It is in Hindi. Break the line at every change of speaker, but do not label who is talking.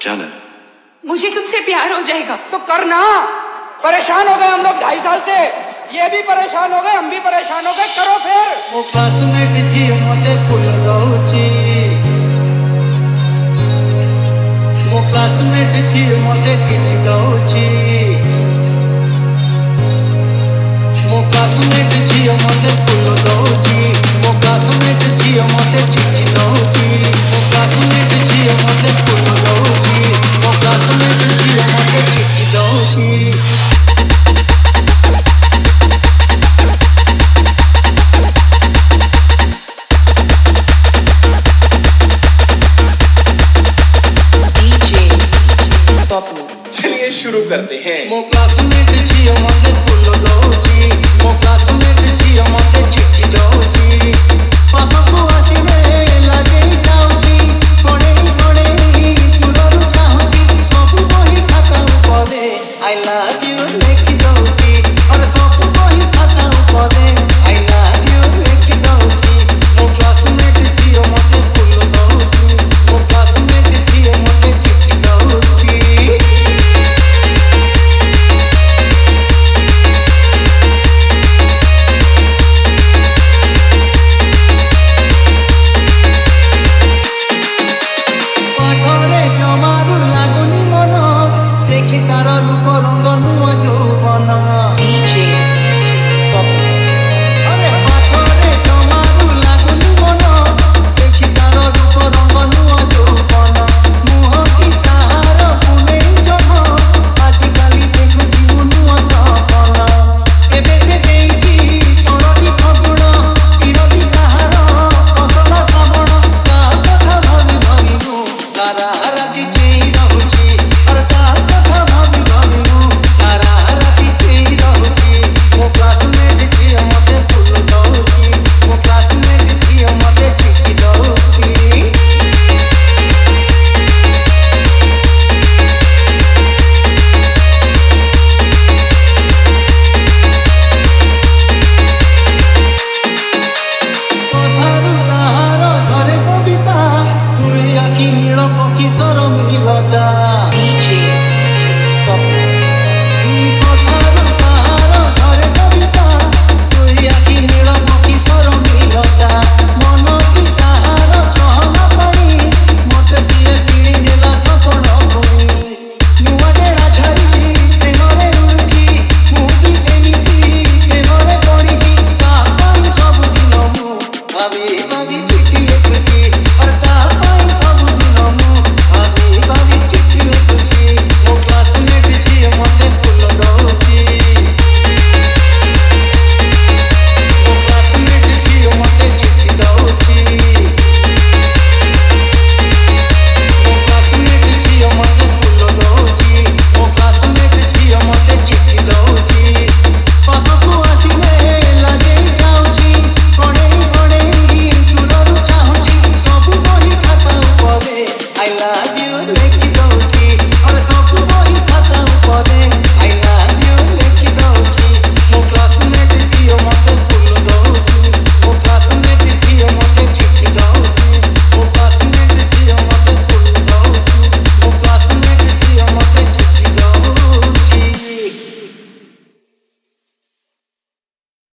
जाना
मुझे तुमसे प्यार हो जाएगा
तो करना। परेशान हो गए हम लोग 2.5 साल से, ये भी परेशान हो गए, हम भी परेशान हो गए, करो फिर।
वो क्लासमेट थी मते फुल गौची, वो क्लासमेट थी मते फुल गौची, वो क्लासमेट थी मते फुल गौची, वो क्लासमेट थी मते चिट्ठी गौची, वो क्लासमेट थी मते फुल गौची, वो क्लासमेट थी मते चिट्ठी गौची।
चलिए शुरू करते हैं।
मो क्लासमेट जियो मते फुल गौची, मो क्लासमेट जियो मते चिट्ठी गौची, पापा आसी में लागे जाउची, पड़े पड़े पुरन जाउची, सब बही खाता उपदे आई लव यू लिख दउची, और सब बही खाता उपदे आई लव यू लिख दउची। मो क्लासमेट जियो मते फुल गौची, मो क्लासमेट जियो मते चिट्ठी गौची। सारा